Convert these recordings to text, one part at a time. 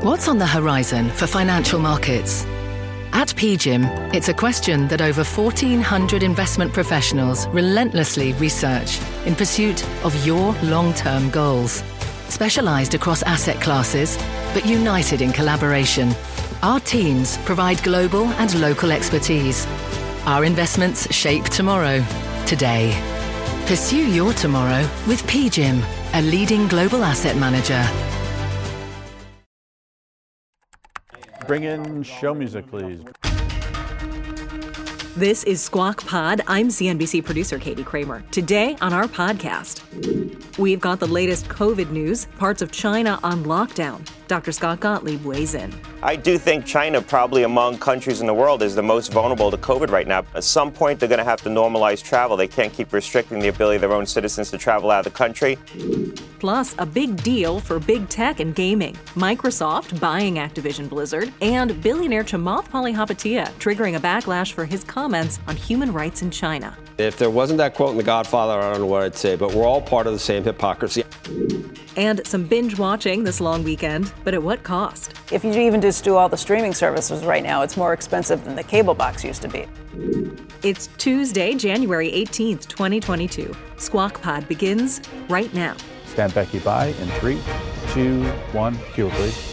What's on the horizon for financial markets? At PGIM, it's a question that over 1,400 investment professionals relentlessly research in pursuit of your long-term goals. Specialized across asset classes, but united in collaboration, our teams provide global and local expertise. Our investments shape tomorrow, today. Pursue your tomorrow with PGIM, a leading global asset manager. Bring in show music, please. This is Squawk Pod. I'm CNBC producer Katie Kramer. Today on our podcast, we've got the latest COVID news, parts of China on lockdown. Dr. Scott Gottlieb weighs in. I do think China, probably among countries in the world, is the most vulnerable to COVID right now. At some point, they're going to have to normalize travel. They can't keep restricting the ability of their own citizens to travel out of the country. Plus, a big deal for big tech and gaming. Microsoft buying Activision Blizzard, and billionaire Chamath Palihapitiya triggering a backlash for his comments on human rights in China. If there wasn't that quote in The Godfather, I don't know what I'd say, but we're all part of the same hypocrisy. And some binge watching this long weekend, but at what cost? If you even just do all the streaming services right now, it's more expensive than the cable box used to be. It's Tuesday, January 18th, 2022. Squawk Pod begins right now. Stand Becky by in 3, 2, 1. Cue, please.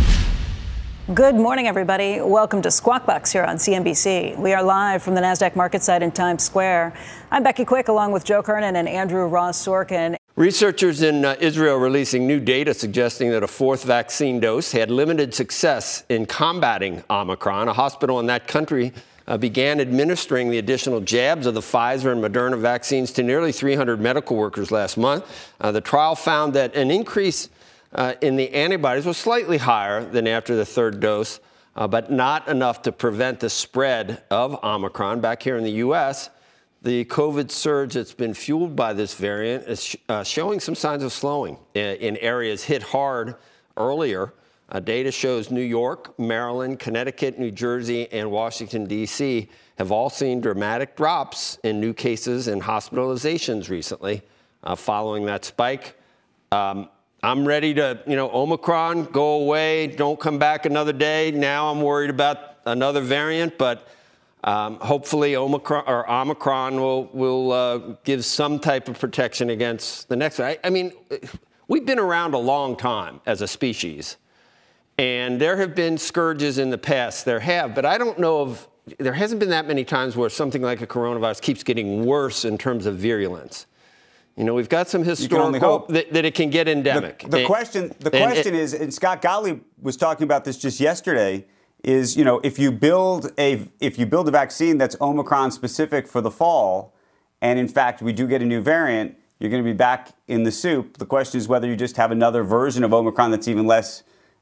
Good morning, everybody. Welcome to Squawk Box here on CNBC. We are live from the NASDAQ market site in Times Square. I'm Becky Quick, along with Joe Kernan and Andrew Ross Sorkin. Researchers in Israel releasing new data suggesting that a fourth vaccine dose had limited success in combating Omicron. A hospital in that country began administering the additional jabs of the Pfizer and Moderna vaccines to nearly 300 medical workers last month. The trial found that an increase in the antibodies was slightly higher than after the third dose, but not enough to prevent the spread of Omicron. Back here in the U.S., the COVID surge that's been fueled by this variant is showing some signs of slowing in areas hit hard earlier. Data shows New York, Maryland, Connecticut, New Jersey, and Washington, D.C. have all seen dramatic drops in new cases and hospitalizations recently following that spike. I'm ready to, Omicron, go away, don't come back another day. Now I'm worried about another variant, but hopefully Omicron will give some type of protection against the next one. I mean, we've been around a long time as a species, and there have been scourges in the past. There have, but I don't know there hasn't been that many times where something like a coronavirus keeps getting worse in terms of virulence. We've got some historical hope that it can get endemic. The question is, and Scott Gottlieb was talking about this just yesterday, is, if you build a vaccine that's Omicron specific for the fall, and in fact we do get a new variant, you're going to be back in the soup. The question is whether you just have another version of Omicron that's even less,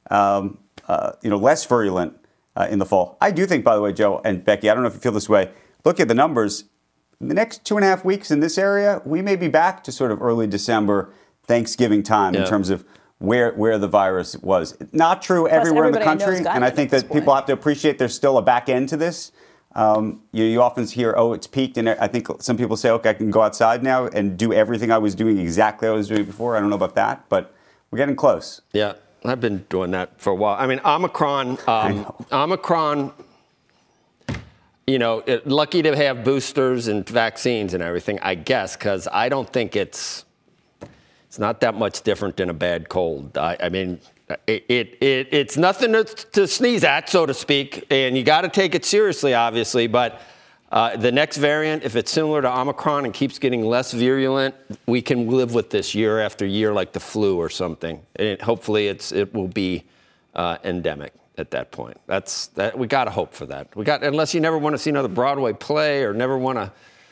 less virulent in the fall. I do think, by the way, Joe and Becky, I don't know if you feel this way. Look at the numbers. In the next 2.5 weeks in this area, we may be back to sort of early December, Thanksgiving time in terms of where the virus was. Not true everywhere in the country, and I think that people have to appreciate there's still a back end to this. You often hear, it's peaked, and I think some people say, okay, I can go outside now and do everything I was doing exactly I was doing before. I don't know about that, but we're getting close. Yeah, I've been doing that for a while. I mean, Omicron, lucky to have boosters and vaccines and everything, I guess, because I don't think it's not that much different than a bad cold. I mean, it's nothing to sneeze at, so to speak, and you got to take it seriously, obviously. But the next variant, if it's similar to Omicron and keeps getting less virulent, we can live with this year after year like the flu or something. And hopefully it will be endemic at that point. We got to hope for that. Unless you never want to see another Broadway play or never want to,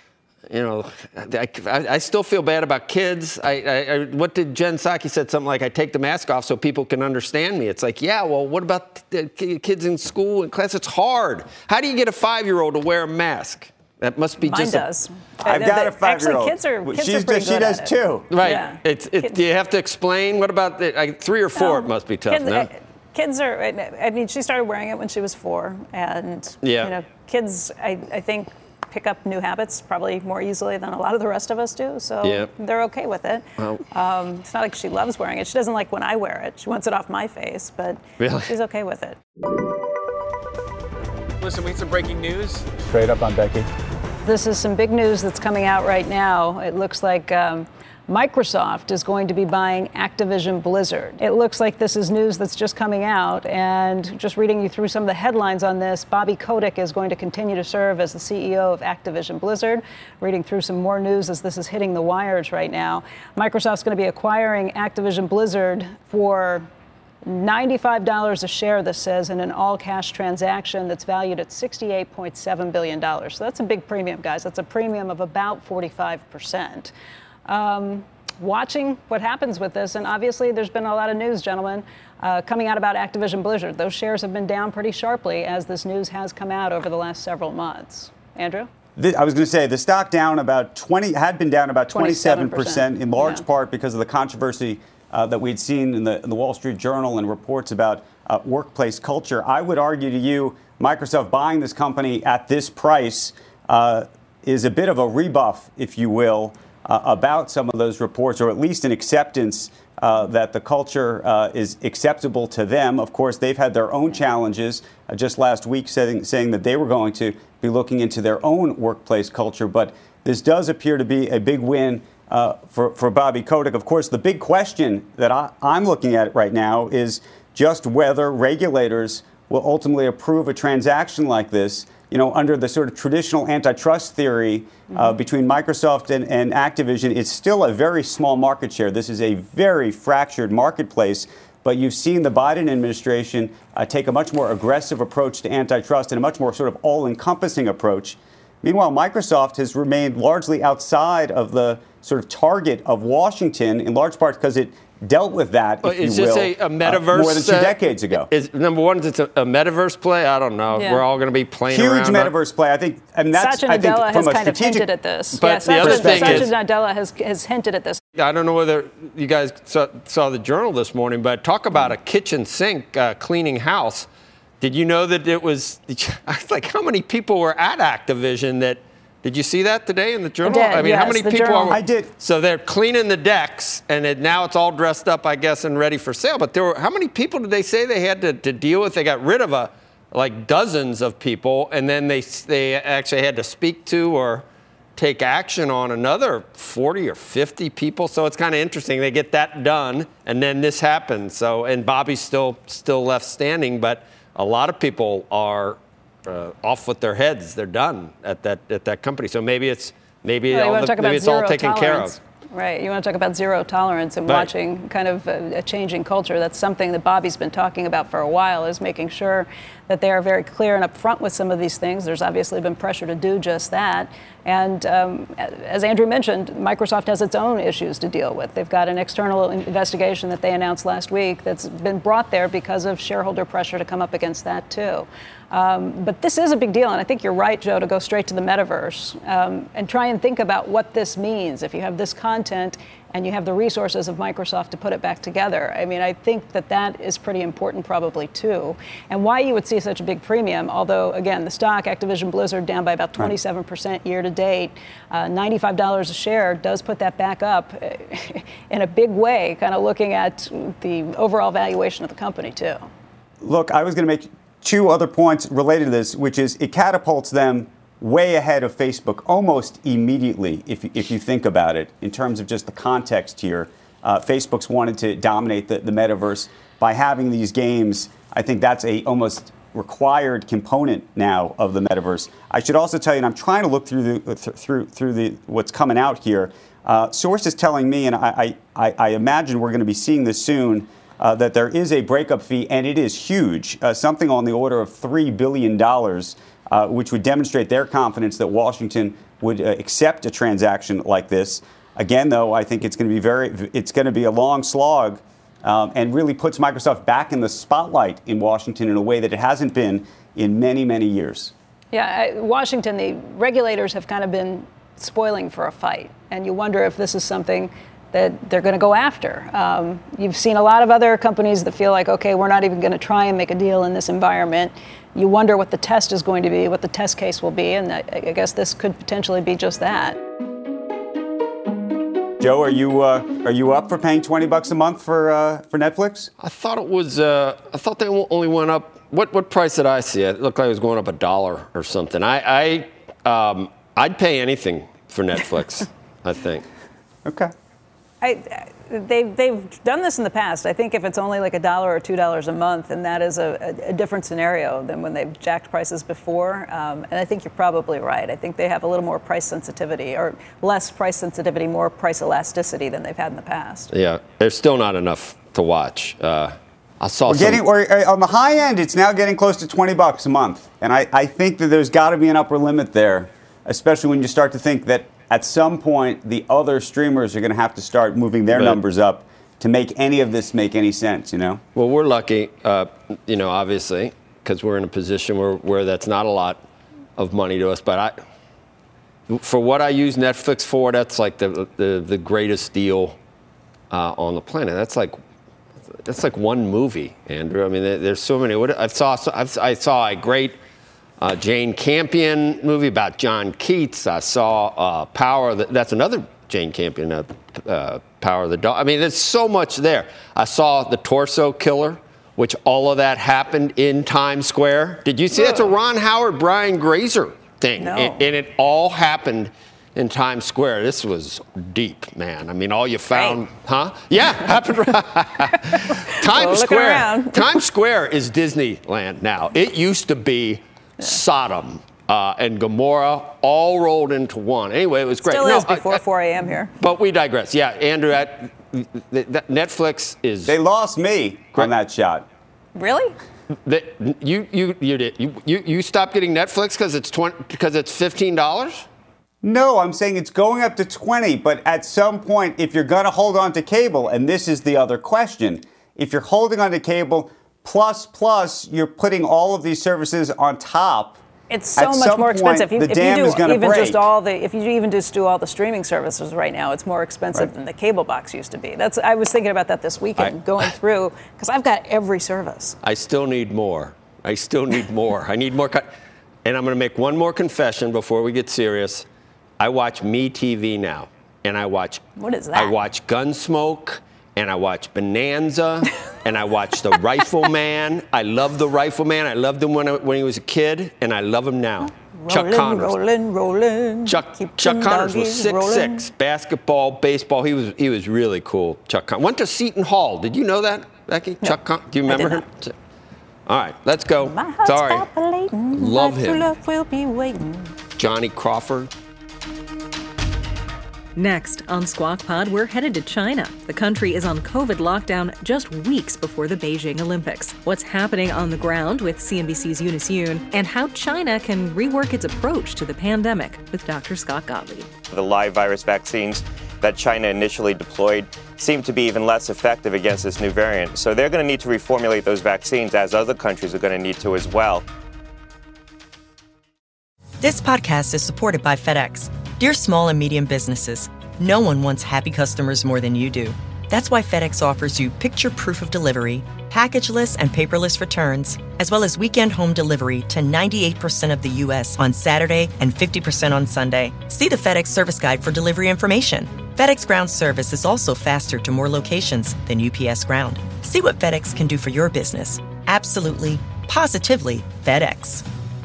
I still feel bad about kids. What did Jen Psaki said something like, I take the mask off so people can understand me. It's like, yeah, well, what about the kids in school and class? It's hard. How do you get a 5-year-old to wear a mask? That must be Mine just. does. I've got a 5-year-old. Actually, kids are pretty good She does at too. It. Right. Yeah. Do you have to explain? What about 3 or 4? It must be tough. Kids are. I mean, she started wearing it when she was 4, and kids. I think pick up new habits probably more easily than a lot of the rest of us do. So they're okay with it. It's not like she loves wearing it. She doesn't like when I wear it. She wants it off my face, but she's okay with it. Listen, we have some breaking news. Straight up on Becky. This is some big news that's coming out right now. It looks like Microsoft is going to be buying Activision Blizzard. It looks like this is news that's just coming out, and just reading you through some of the headlines on this, Bobby Kotick is going to continue to serve as the CEO of Activision Blizzard. Reading through some more news as this is hitting the wires right now. Microsoft's going to be acquiring Activision Blizzard for $95 a share, this says, in an all-cash transaction that's valued at $68.7 billion. So that's a big premium, guys. That's a premium of about 45%. Watching what happens with this, and obviously there's been a lot of news, gentlemen, coming out about Activision Blizzard. Those shares have been down pretty sharply as this news has come out over the last several months. Andrew? I was going to say the stock down about 27%, in large part because of the controversy that we'd seen in the Wall Street Journal and reports about workplace culture. I would argue to you, Microsoft buying this company at this price is a bit of a rebuff, if you will, about some of those reports, or at least an acceptance that the culture is acceptable to them. Of course, they've had their own challenges just last week saying that they were going to be looking into their own workplace culture. But this does appear to be a big win for Bobby Kotick. Of course, the big question that I'm looking at right now is just whether regulators will ultimately approve a transaction like this. You know, under the sort of traditional antitrust theory between Microsoft and Activision, it's still a very small market share. This is a very fractured marketplace. But you've seen the Biden administration take a much more aggressive approach to antitrust and a much more sort of all-encompassing approach. Meanwhile, Microsoft has remained largely outside of the sort of target of Washington, in large part because it dealt with that, if is you will, this a metaverse, more than 2 decades ago. Number one, it's a metaverse play. I don't know. Yeah. We're all going to be playing around. Huge metaverse play. I think, and that's Satya Nadella has kind of hinted at this. But the other thing Satya Nadella has hinted at this. I don't know whether you guys saw the Journal this morning, but talk about a kitchen sink cleaning house. Did you know that it was? I was like, how many people were at Activision that? Did you see that today in the Journal? I mean, how many people are? I did. So they're cleaning the decks, and now it's all dressed up, I guess, and ready for sale. But how many people did they say they had to deal with? They got rid of like dozens of people, and then they actually had to speak to or take action on another 40 or 50 people. So it's kind of interesting. They get that done, and then this happens. So, and Bobby's still left standing, but a lot of people are off with their heads. They're done at that company. So maybe it's all taken care of. Right. You want to talk about zero tolerance and watching kind of a changing culture. That's something that Bobby's been talking about for a while, is making sure that they are very clear and upfront with some of these things. There's obviously been pressure to do just that. And as Andrew mentioned, Microsoft has its own issues to deal with. They've got an external investigation that they announced last week that's been brought there because of shareholder pressure to come up against that, too. But this is a big deal, and I think you're right, Joe, to go straight to the metaverse and try and think about what this means. If you have this content and you have the resources of Microsoft to put it back together, I mean, I think that is pretty important probably, too. And why you would see such a big premium, although, again, the stock, Activision Blizzard, down by about 27% year to date, $95 a share does put that back up in a big way, kind of looking at the overall valuation of the company, too. Look, I was going to make 2 other points related to this, which is it catapults them way ahead of Facebook almost immediately, if you think about it, in terms of just the context here. Facebook's wanted to dominate the metaverse by having these games. I think that's a almost required component now of the metaverse. I should also tell you, and I'm trying to look through what's coming out here. Sources telling me, and I imagine we're going to be seeing this soon, that there is a breakup fee, and it is huge, something on the order of $3 billion, which would demonstrate their confidence that Washington would accept a transaction like this. Again, though, I think it's going to be a long slog, and really puts Microsoft back in the spotlight in Washington in a way that it hasn't been in many, many years. Yeah, Washington, the regulators have kind of been spoiling for a fight, and you wonder if this is something that they're going to go after. You've seen a lot of other companies that feel like, okay, we're not even going to try and make a deal in this environment. You wonder what the test is going to be, what the test case will be, and I guess this could potentially be just that. Joe, are you up for paying $20 a month for Netflix? I thought it was. I thought they only went up. What price did I see? It looked like it was going up $1 or something. I'd pay anything for Netflix. I think. Okay. They've done this in the past. I think if it's only like $1 or $2 a month, and that is a different scenario than when they've jacked prices before. And I think you're probably right. I think they have a little more price sensitivity, or less price sensitivity, more price elasticity than they've had in the past. Yeah, there's still not enough to watch. I saw on the high end, it's now getting close to $20 a month, and I think that there's got to be an upper limit there, especially when you start to think that at some point, the other streamers are going to have to start moving their numbers up to make any of this make any sense, Well, we're lucky, obviously, because we're in a position where that's not a lot of money to us. But for what I use Netflix for, that's like the greatest deal on the planet. That's like one movie, Andrew. I mean, there's so many. I saw a great Jane Campion movie about John Keats. I saw Power. That's another Jane Campion, Power of the Dog. I mean, there's so much there. I saw The Torso Killer, which all of that happened in Times Square. Did you see? That's a Ron Howard, Brian Grazer thing. No. And it all happened in Times Square. This was deep, man. I mean, all you found, huh? Yeah, happened. Times Square is Disneyland now. It used to be Sodom and Gomorrah all rolled into one. Anyway, it was great. Still is before 4 a.m. here. But we digress. Yeah, Andrew, Netflix is. They lost me on that shot. Really? You did. You stopped getting Netflix because it's $15? No, I'm saying it's going up to 20, but at some point, if you're going to hold on to cable, and this is the other question, if you're holding on to cable, plus, you're putting all of these services on top. It's so much more expensive. The dam is going to break. If you even just do all the streaming services right now, it's more expensive than the cable box used to be. I was thinking about that this weekend, going through, because I've got every service. I still need more. I need more. And I'm going to make one more confession before we get serious. I watch MeTV now, and I watch. What is that? I watch Gunsmoke. And I watch Bonanza, and I watch The Rifleman. I love The Rifleman. I loved him when he was a kid, and I love him now. Chuck Connors. Chuck Connors was 6'6", basketball, baseball. He was really cool. Chuck Connors went to Seton Hall. Did you know that, Becky? No. Chuck Connors. Do you remember him? All right, let's go. Sorry, love him. Love will be waiting. Johnny Crawford. Next on Squawk Pod, we're headed to China. The country is on COVID lockdown just weeks before the Beijing Olympics. What's happening on the ground with CNBC's Eunice Yoon, and how China can rework its approach to the pandemic with Dr. Scott Gottlieb. The live virus vaccines that China initially deployed seem to be even less effective against this new variant. So they're going to need to reformulate those vaccines, as other countries are going to need to as well. This podcast is supported by FedEx. Dear small and medium businesses, no one wants happy customers more than you do. That's why FedEx offers you picture proof of delivery, packageless and paperless returns, as well as weekend home delivery to 98% of the U.S. on Saturday and 50% on Sunday. See the FedEx service guide for delivery information. FedEx Ground service is also faster to more locations than UPS Ground. See what FedEx can do for your business. Absolutely, positively FedEx.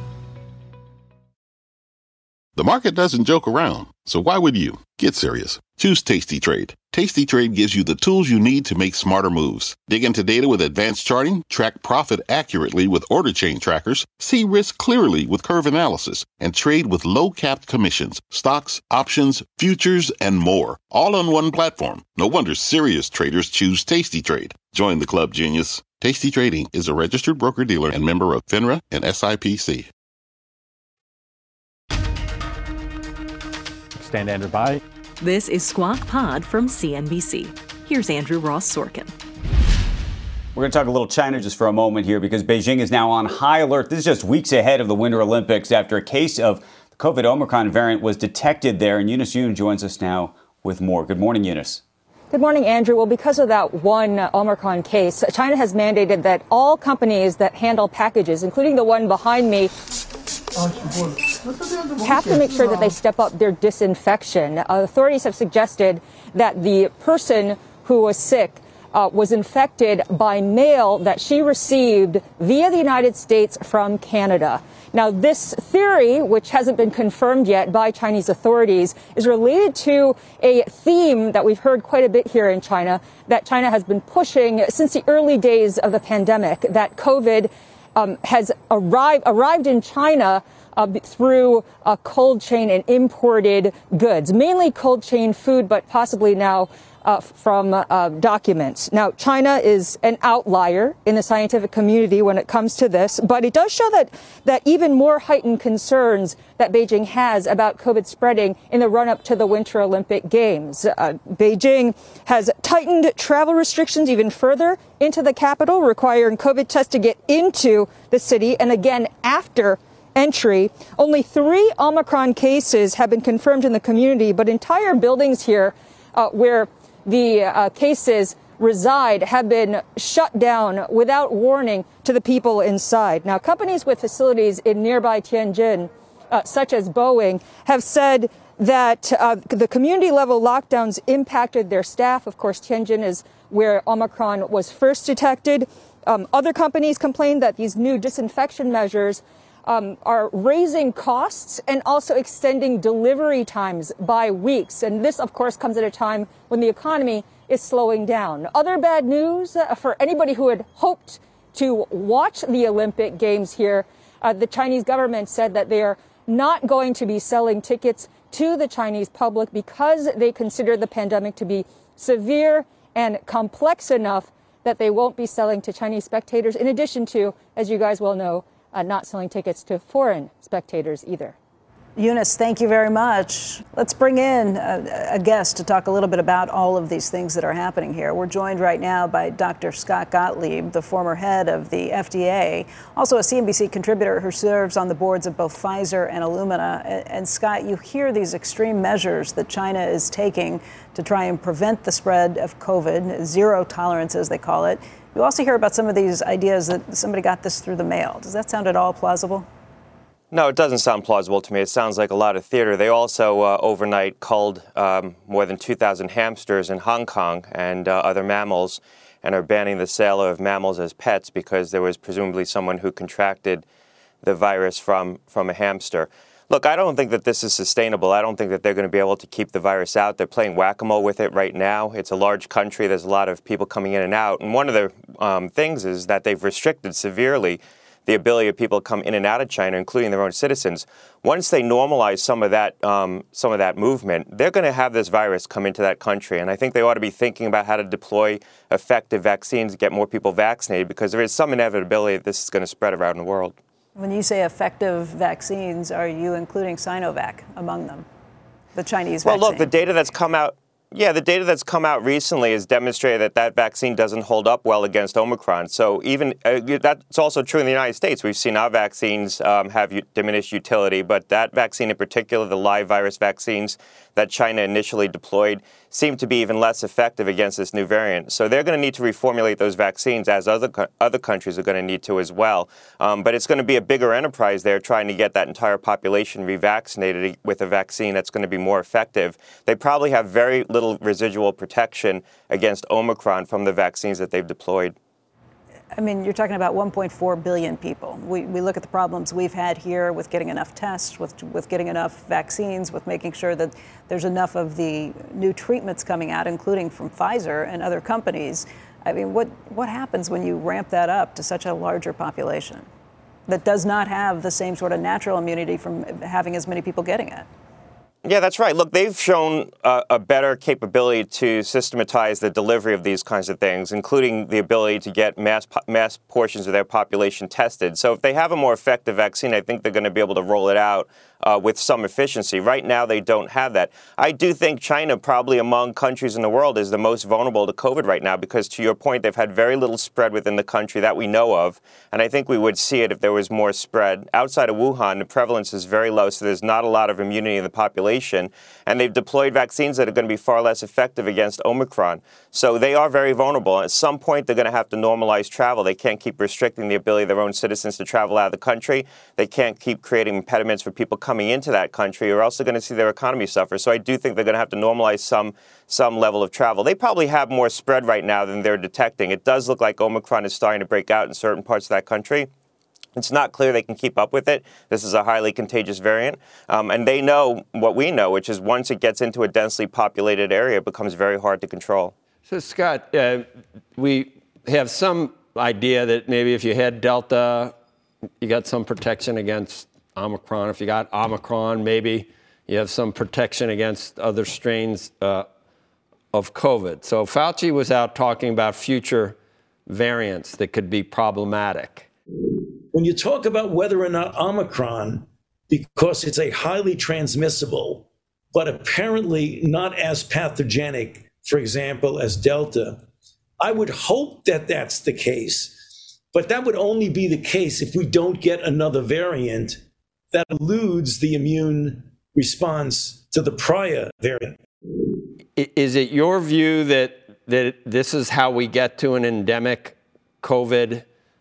The market doesn't joke around, so why would you? Get serious. Choose Tasty Trade. Tasty Trade gives you the tools you need to make smarter moves. Dig into data with advanced charting, track profit accurately with order chain trackers, see risk clearly with curve analysis, and trade with low-capped commissions, stocks, options, futures, and more. All on one platform. No wonder serious traders choose Tasty Trade. Join the club, genius. Tasty Trading is a registered broker-dealer and member of FINRA and SIPC. Stand Andrew by. This is Squawk Pod from CNBC. Here's Andrew Ross Sorkin. We're going to talk a little China just for a moment here, because Beijing is now on high alert. This is just weeks ahead of the Winter Olympics after a case of the COVID Omicron variant was detected there. And Eunice Yoon joins us now with more. Good morning, Eunice. Good morning, Andrew. Well, because of that one Omicron case, China has mandated that all companies that handle packages, including the one behind me, have to make sure that they step up their disinfection. Authorities have suggested that the person who was sick was infected by mail that she received via the United States from Canada. Now, this theory, which hasn't been confirmed yet by Chinese authorities, is related to a theme that we've heard quite a bit here in China, that China has been pushing since the early days of the pandemic, that COVID has arrived in China through cold chain and imported goods, mainly cold chain food, but possibly now from documents. Now, China is an outlier in the scientific community when it comes to this, but it does show that even more heightened concerns that Beijing has about COVID spreading in the run-up to the Winter Olympic Games. Beijing has tightened travel restrictions even further into the capital, requiring COVID tests to get into the city, and again after entry. Only 3 Omicron cases have been confirmed in the community, but entire buildings here where the cases reside have been shut down without warning to the people inside. Now, companies with facilities in nearby Tianjin, such as Boeing, have said that the community-level lockdowns impacted their staff. Of course, Tianjin is where Omicron was first detected. Other companies complained that these new disinfection measures are raising costs and also extending delivery times by weeks. And this, of course, comes at a time when the economy is slowing down. Other bad news for anybody who had hoped to watch the Olympic Games here. The Chinese government said that they are not going to be selling tickets to the Chinese public because they consider the pandemic to be severe and complex enough that they won't be selling to Chinese spectators, in addition to, as you guys well know, not selling tickets to foreign spectators either. Eunice, thank you very much. Let's bring in a guest to talk a little bit about all of these things that are happening here. We're joined right now by Dr. Scott Gottlieb, the former head of the FDA, also a CNBC contributor who serves on the boards of both Pfizer and Illumina. And Scott, you hear these extreme measures that China is taking to try and prevent the spread of COVID, zero tolerance as they call it. You also hear about some of these ideas that somebody got this through the mail. Does that sound at all plausible? No, it doesn't sound plausible to me. It sounds like a lot of theater. They also overnight culled more than 2,000 hamsters in Hong Kong and other mammals, and are banning the sale of mammals as pets because there was presumably someone who contracted the virus from a hamster. Look, I don't think that this is sustainable. I don't think that they're going to be able to keep the virus out. They're playing whack-a-mole with it right now. It's a large country. There's a lot of people coming in and out. And one of the things is that they've restricted severely the ability of people to come in and out of China, including their own citizens. Once they normalize some of that movement, they're going to have this virus come into that country. And I think they ought to be thinking about how to deploy effective vaccines, get more people vaccinated, because there is some inevitability that this is going to spread around the world. When you say effective vaccines, are you including Sinovac among them, the Chinese vaccine? Well, look, the data that's come out recently has demonstrated that vaccine doesn't hold up well against Omicron. So even that's also true in the United States. We've seen our vaccines have diminished utility, but that vaccine in particular, the live virus vaccines that China initially deployed, seem to be even less effective against this new variant. So they're going to need to reformulate those vaccines, as other countries are going to need to as well. But it's going to be a bigger enterprise there trying to get that entire population revaccinated with a vaccine that's going to be more effective. They probably have very little residual protection against Omicron from the vaccines that they've deployed. I mean, you're talking about 1.4 billion people. We look at the problems we've had here with getting enough tests, with getting enough vaccines, with making sure that there's enough of the new treatments coming out, including from Pfizer and other companies. I mean, what happens when you ramp that up to such a larger population that does not have the same sort of natural immunity from having as many people getting it? Yeah, that's right. Look, they've shown a better capability to systematize the delivery of these kinds of things, including the ability to get mass portions of their population tested. So if they have a more effective vaccine, I think they're going to be able to roll it out with some efficiency. Right now, they don't have that. I do think China, probably among countries in the world, is the most vulnerable to COVID right now because, to your point, they've had very little spread within the country that we know of. And I think we would see it if there was more spread. Outside of Wuhan, the prevalence is very low, so there's not a lot of immunity in the population. population, and they've deployed vaccines that are going to be far less effective against Omicron. So they are very vulnerable. At some point, they're going to have to normalize travel. They can't keep restricting the ability of their own citizens to travel out of the country. They can't keep creating impediments for people coming into that country, or else they're going to see their economy suffer. So I do think they're going to have to normalize some level of travel. They probably have more spread right now than they're detecting. It does look like Omicron is starting to break out in certain parts of that country. It's not clear they can keep up with it. This is a highly contagious variant. And they know what we know, which is once it gets into a densely populated area, it becomes very hard to control. So, Scott, we have some idea that maybe if you had Delta, you got some protection against Omicron. If you got Omicron, maybe you have some protection against other strains of COVID. So Fauci was out talking about future variants that could be problematic. When you talk about whether or not Omicron, because it's a highly transmissible, but apparently not as pathogenic, for example, as Delta, I would hope that that's the case. But that would only be the case if we don't get another variant that eludes the immune response to the prior variant. Is it your view that this is how we get to an endemic COVID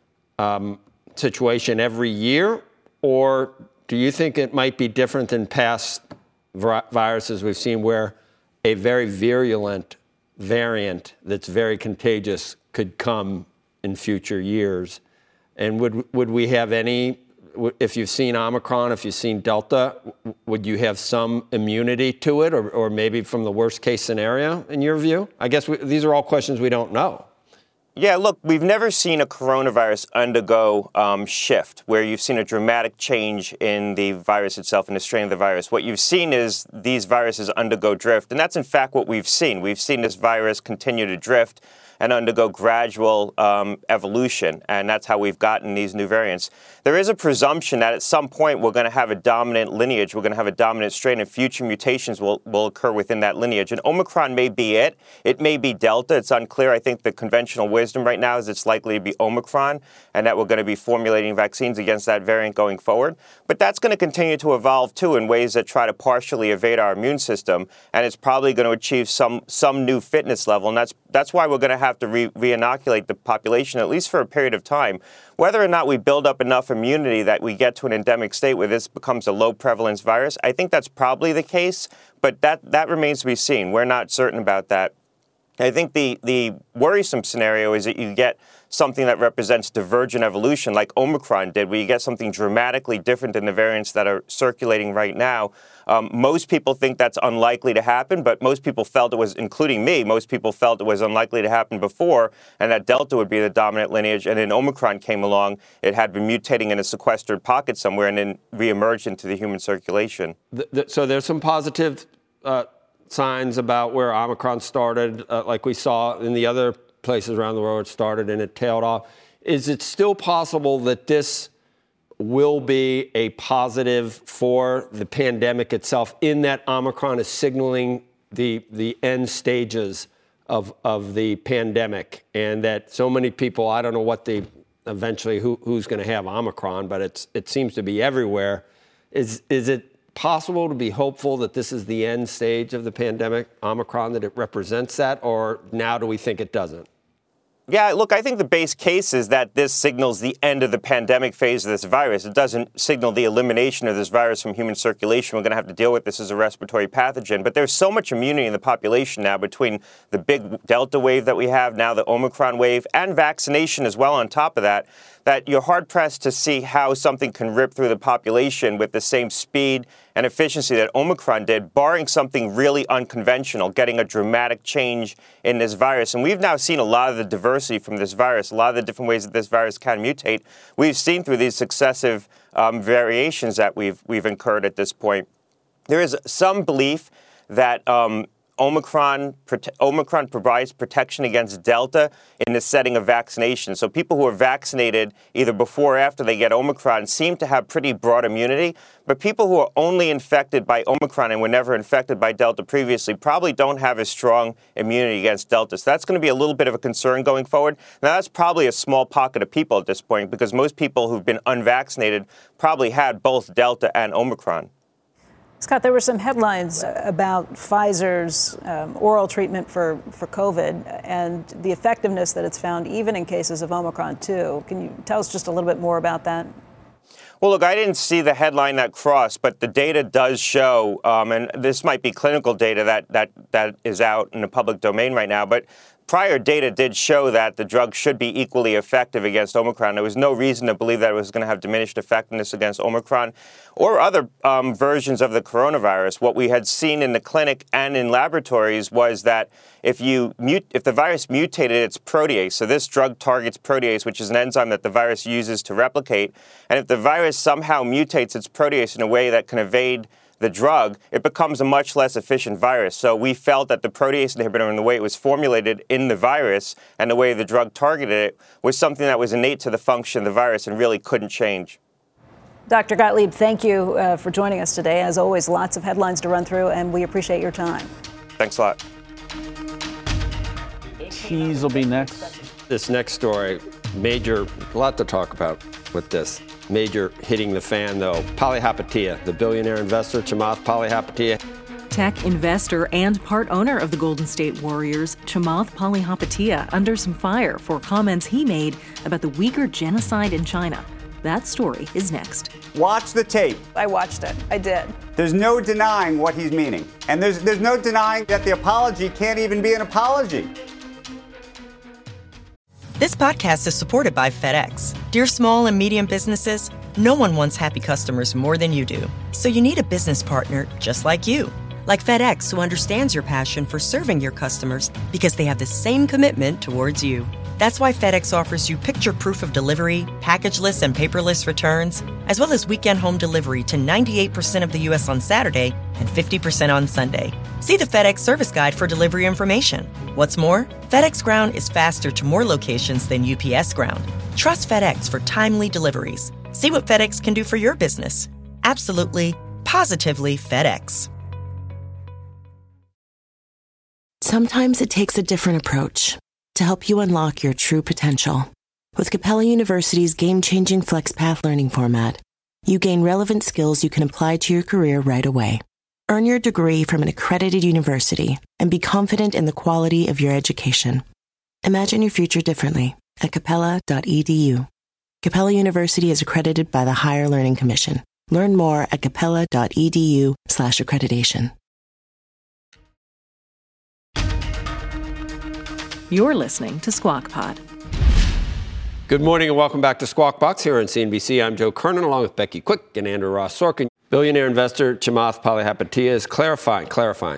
situation every year, or do you think it might be different than past viruses we've seen where a very virulent variant that's very contagious could come in future years? And would we have any, if you've seen Omicron, if you've seen Delta, would you have some immunity to it, or maybe from the worst case scenario in your view? I guess these are all questions we don't know. Yeah, look, we've never seen a coronavirus undergo shift where you've seen a dramatic change in the virus itself and the strain of the virus. What you've seen is these viruses undergo drift, and that's in fact what we've seen. We've seen this virus continue to drift and undergo gradual evolution, and that's how we've gotten these new variants. There is a presumption that at some point we're going to have a dominant lineage, we're going to have a dominant strain, and future mutations will occur within that lineage. And Omicron may be it. It may be Delta. It's unclear. I think the conventional wisdom right now is it's likely to be Omicron, and that we're going to be formulating vaccines against that variant going forward. But that's going to continue to evolve, too, in ways that try to partially evade our immune system, and it's probably going to achieve some new fitness level, and that's why we're going to have to re-inoculate the population, at least for a period of time. Whether or not we build up enough immunity that we get to an endemic state where this becomes a low prevalence virus, I think that's probably the case, but that remains to be seen. We're not certain about that. I think the worrisome scenario is that you get something that represents divergent evolution like Omicron did, where you get something dramatically different than the variants that are circulating right now. Most people think that's unlikely to happen, but most people felt it was, including me, most people felt it was unlikely to happen before, and that Delta would be the dominant lineage. And then Omicron came along. It had been mutating in a sequestered pocket somewhere and then reemerged into the human circulation. So there's some positive signs about where Omicron started, like we saw in the other places around the world it started and it tailed off. Is it still possible that this will be a positive for the pandemic itself, in that Omicron is signaling the end stages of the pandemic, and that so many people, I don't know what eventually who's going to have Omicron, but it seems to be everywhere. Is it possible to be hopeful that this is the end stage of the pandemic, Omicron, that it represents that, or now do we think it doesn't? Yeah, look, I think the base case is that this signals the end of the pandemic phase of this virus. It doesn't signal the elimination of this virus from human circulation. We're going to have to deal with this as a respiratory pathogen. But there's so much immunity in the population now between the big Delta wave that we have, now the Omicron wave, and vaccination as well on top of that, that you're hard-pressed to see how something can rip through the population with the same speed and efficiency that Omicron did, barring something really unconventional, getting a dramatic change in this virus. And we've now seen a lot of the diversity from this virus, a lot of the different ways that this virus can mutate. We've seen through these successive variations that we've incurred at this point. There is some belief that Omicron provides protection against Delta in the setting of vaccination. So people who are vaccinated either before or after they get Omicron seem to have pretty broad immunity. But people who are only infected by Omicron and were never infected by Delta previously probably don't have as strong immunity against Delta. So that's going to be a little bit of a concern going forward. Now, that's probably a small pocket of people at this point, because most people who've been unvaccinated probably had both Delta and Omicron. Scott, there were some headlines about Pfizer's oral treatment for COVID and the effectiveness that it's found even in cases of Omicron too. Can you tell us just a little bit more about that? Well, look, I didn't see the headline that crossed, but the data does show, and this might be clinical data that is out in the public domain right now, but prior data did show that the drug should be equally effective against Omicron. There was no reason to believe that it was going to have diminished effectiveness against Omicron or other versions of the coronavirus. What we had seen in the clinic and in laboratories was that if the virus mutated its protease, so this drug targets protease, which is an enzyme that the virus uses to replicate, and if the virus somehow mutates its protease in a way that can evade the drug, it becomes a much less efficient virus. So we felt that the protease inhibitor and the way it was formulated in the virus and the way the drug targeted it was something that was innate to the function of the virus and really couldn't change. Dr. Gottlieb, thank you for joining us today. As always, lots of headlines to run through, and we appreciate your time. Thanks a lot. Cheese will be next. This next story, a lot to talk about with this. Major hitting the fan, though. Palihapitiya, the billionaire investor, Chamath Palihapitiya. Tech investor and part owner of the Golden State Warriors, Chamath Palihapitiya, under some fire for comments he made about the Uyghur genocide in China. That story is next. Watch the tape. I watched it. I did. There's no denying what he's meaning. And there's no denying that the apology can't even be an apology. This podcast is supported by FedEx. Dear small and medium businesses, no one wants happy customers more than you do. So you need a business partner just like you. Like FedEx, who understands your passion for serving your customers because they have the same commitment towards you. That's why FedEx offers you picture proof of delivery, packageless and paperless returns, as well as weekend home delivery to 98% of the U.S. on Saturday and 50% on Sunday. See the FedEx service guide for delivery information. What's more, FedEx Ground is faster to more locations than UPS Ground. Trust FedEx for timely deliveries. See what FedEx can do for your business. Absolutely, positively FedEx. Sometimes it takes a different approach to help you unlock your true potential. With Capella University's game-changing FlexPath learning format, you gain relevant skills you can apply to your career right away. Earn your degree from an accredited university and be confident in the quality of your education. Imagine your future differently at capella.edu. Capella University is accredited by the Higher Learning Commission. Learn more at capella.edu/accreditation. You're listening to Squawk Pod. Good morning and welcome back to Squawk Box here on CNBC. I'm Joe Kernan along with Becky Quick and Andrew Ross Sorkin. Billionaire investor Chamath Palihapitiya is clarifying.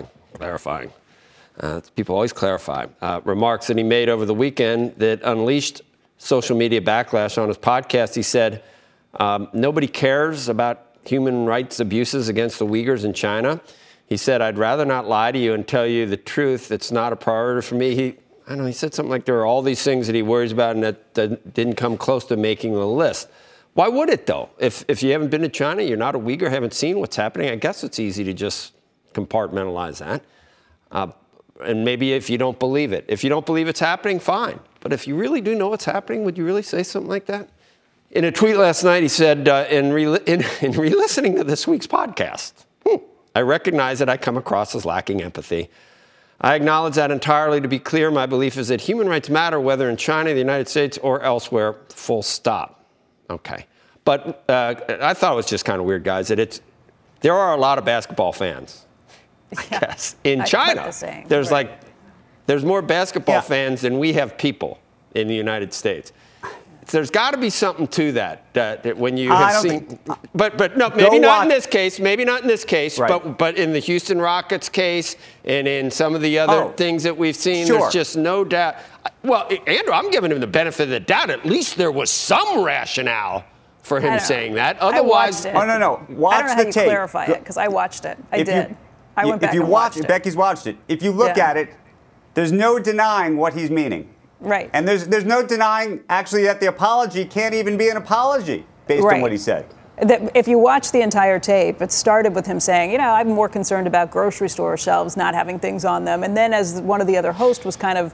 People always clarify. Remarks that he made over the weekend that unleashed social media backlash on his podcast. He said, nobody cares about human rights abuses against the Uyghurs in China. He said, I'd rather not lie to you and tell you the truth. It's not a priority for me. He said something like there are all these things that he worries about and that didn't come close to making the list. Why would it, though? If you haven't been to China, you're not a Uyghur, haven't seen what's happening, I guess it's easy to just compartmentalize that. And maybe if you don't believe it. If you don't believe it's happening, fine. But if you really do know what's happening, would you really say something like that? In a tweet last night, he said, in re-listening to this week's podcast, I recognize that I come across as lacking empathy. I acknowledge that entirely. To be clear, my belief is that human rights matter, whether in China, the United States, or elsewhere, full stop. Okay. But I thought it was just kind of weird, guys, that there are a lot of basketball fans, I guess. In China, there's more basketball fans than we have people in the United States. There's got to be something to that when you have seen. But no, maybe not in this case. Maybe not in this case. Right. But in the Houston Rockets case and in some of the other things that we've seen, there's just no doubt. Well, Andrew, I'm giving him the benefit of the doubt. At least there was some rationale for him saying that. Otherwise, I watched it. No. Watch I don't know the how tape. You clarify it because I watched it. I did. I went back and watched it. Becky's watched it. If you look at it, there's no denying what he's meaning. Right. And there's no denying, actually, that the apology can't even be an apology based on what he said. If you watch the entire tape, it started with him saying, I'm more concerned about grocery store shelves not having things on them. And then as one of the other hosts was kind of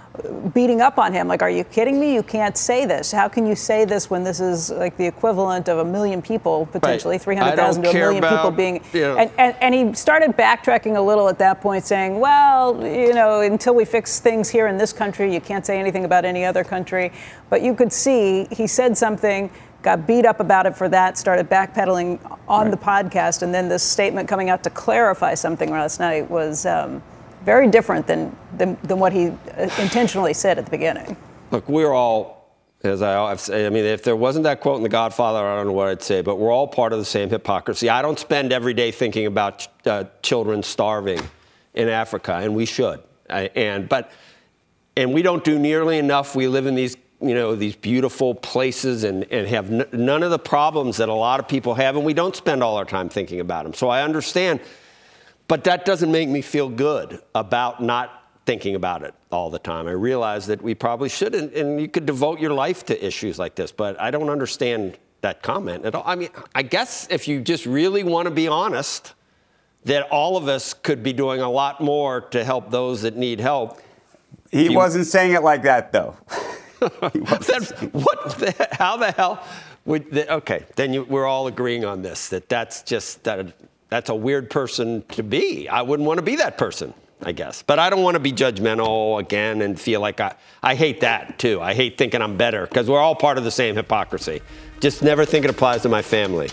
beating up on him. Like, are you kidding me? You can't say this. How can you say this when this is like the equivalent of 1 million people, potentially, right. 300,000 to 1 million people being... And he started backtracking a little at that point, saying, well, until we fix things here in this country, you can't say anything about any other country. But you could see he said something, got beat up about it for that, started backpedaling on the podcast, and then this statement coming out to clarify something last night was... very different than what he intentionally said at the beginning. Look, we're all, as I say, I mean, if there wasn't that quote in The Godfather, I don't know what I'd say, but we're all part of the same hypocrisy. I don't spend every day thinking about children starving in Africa, and we should. And we don't do nearly enough. We live in these beautiful places and have none of the problems that a lot of people have, and we don't spend all our time thinking about them. So I understand. But that doesn't make me feel good about not thinking about it all the time. I realize that we probably should, and you could devote your life to issues like this, but I don't understand that comment at all. I mean, I guess if you just really want to be honest, that all of us could be doing a lot more to help those that need help. He wasn't saying it like that, though. How the hell would... Okay, then we're all agreeing on this, that's just... That's a weird person to be. I wouldn't want to be that person, I guess. But I don't want to be judgmental again and feel like I hate that, too. I hate thinking I'm better because we're all part of the same hypocrisy. Just never think it applies to my family.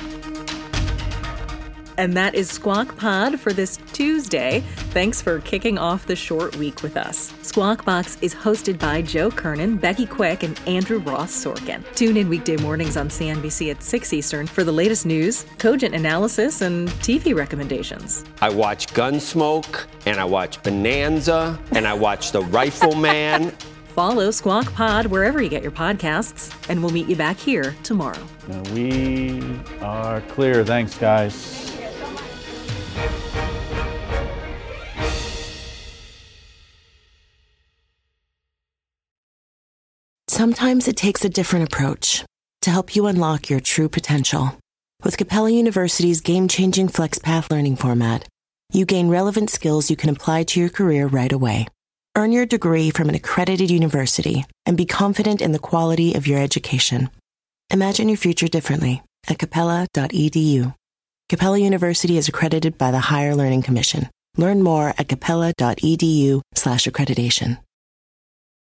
And that is Squawk Pod for this Tuesday. Thanks for kicking off the short week with us. Squawk Box is hosted by Joe Kernan, Becky Quick, and Andrew Ross Sorkin. Tune in weekday mornings on CNBC at 6 Eastern for the latest news, cogent analysis, and TV recommendations. I watch Gunsmoke, and I watch Bonanza, and I watch The Rifleman. Follow Squawk Pod wherever you get your podcasts, and we'll meet you back here tomorrow. We are clear. Thanks, guys. Sometimes it takes a different approach to help you unlock your true potential. With Capella University's game-changing FlexPath learning format, you gain relevant skills you can apply to your career right away. Earn your degree from an accredited university and be confident in the quality of your education. Imagine your future differently at capella.edu. Capella University is accredited by the Higher Learning Commission. Learn more at capella.edu/accreditation.